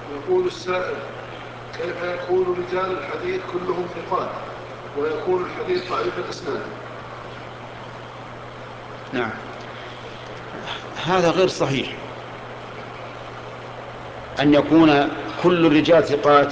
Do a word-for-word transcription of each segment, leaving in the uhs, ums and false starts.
يقول السائل: كيف يكون رجال الحديث كلهم ثقات ويكون الحديث ضعيف الإسناد؟ نعم، هذا غير صحيح، أن يكون كل الرجال ثقات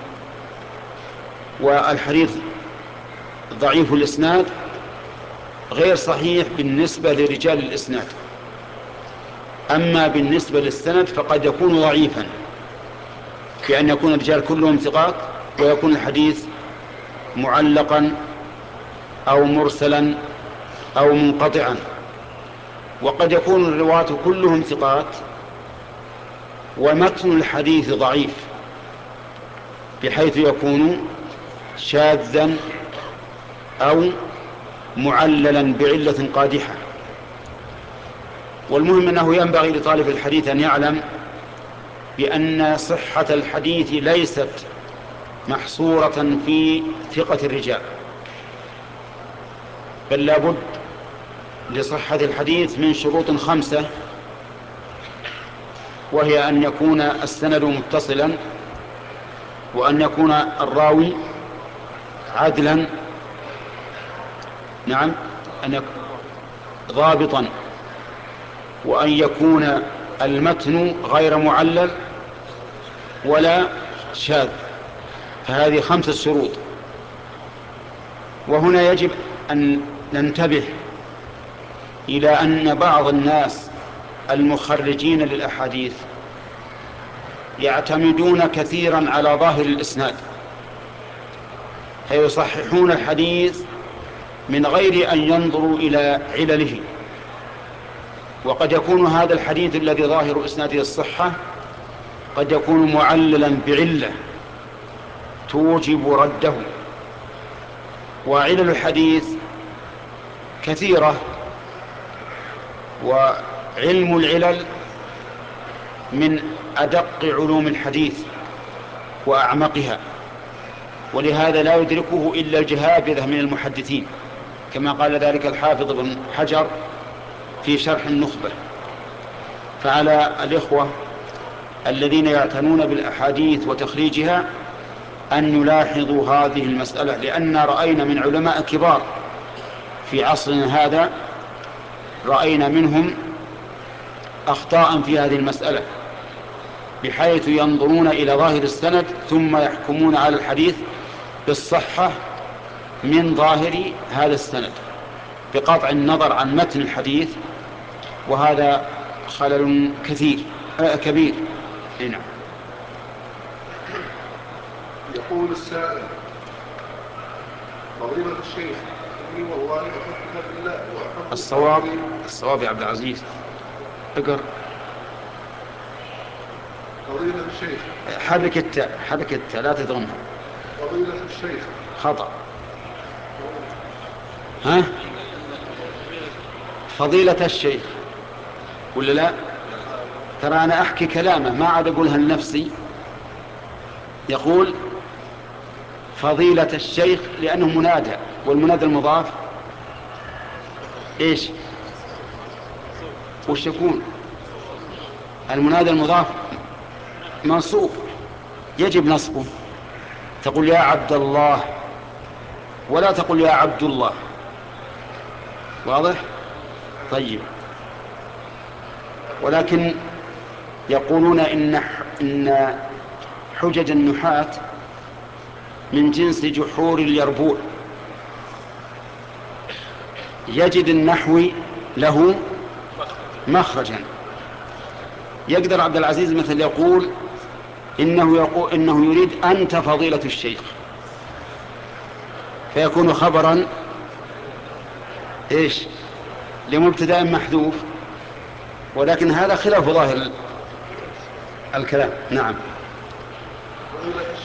والحديث ضعيف الإسناد غير صحيح بالنسبة لرجال الإسناد. أما بالنسبة للسند فقد يكون ضعيفا بأن يكون الرجال كلهم ثقات ويكون الحديث معلقا أو مرسلا أو منقطعا، وقد يكون الرواة كلهم ثقات ومتن الحديث ضعيف بحيث يكون شاذا أو معللا بعلة قادحة. والمهم أنه ينبغي لطالب الحديث أن يعلم بأن صحة الحديث ليست محصورة في ثقة الرجال، بل لابد لصحة الحديث من شروط خمسة، وهي أن يكون السند متصلا، وأن يكون الراوي عدلا، نعم، أن يكون ضابطا، وأن يكون المتن غير معلل ولا شاذ. فهذه خمسة شروط. وهنا يجب أن ننتبه إلى أن بعض الناس المخرجين للأحاديث يعتمدون كثيرا على ظاهر الإسناد، فيصححون الحديث من غير أن ينظروا إلى علله. وقد يكون هذا الحديث الذي ظاهر إسناده الصحة قد يكون معللا بعلة توجب رده. وعلل الحديث كثيرة، وعلم العلل من أدق علوم الحديث وأعمقها، ولهذا لا يدركه إلا الجهابذة من المحدثين، كما قال ذلك الحافظ بن حجر في شرح النخبة. فعلى الإخوة الذين يعتنون بالأحاديث وتخريجها أن يلاحظوا هذه المسألة، لأن رأينا من علماء كبار في عصرنا هذا، رأينا منهم أخطاء في هذه المسألة، بحيث ينظرون إلى ظاهر السند ثم يحكمون على الحديث بالصحة من ظاهر هذا السند بقطع النظر عن متن الحديث، وهذا خلل كثير آه كبير. هنا يقول السائل: فضيلة الشيخ، إني والله أحبك في الله وأحب الصواب الصواب يا عبد العزيز اقر. فضيلة الشيخ، حرك التاء، حرك التاء لا تضغمها. فضيلة الشيخ، خطأ. ها، فضيلة الشيخ ولا لا؟ ترى أنا أحكي كلامه ما عاد أقولها لنفسي. يقول فضيلة الشيخ لأنه منادى، والمنادى المضاف إيش وش يكون؟ المنادى المضاف منصوب يجب نصبه. تقول يا عبد الله ولا تقول يا عبد الله. واضح؟ طيب. ولكن يقولون إن إن حجج النحاة من جنس جحور اليربوع، يجد النحوي له مخرجا. يقدر عبد العزيز مثل يقول إنه يقول إنه يريد أنت فضيلة الشيخ، فيكون خبرا إيش لمبتدأ محذوف، ولكن هذا خلاف ظاهر الكلام. نعم.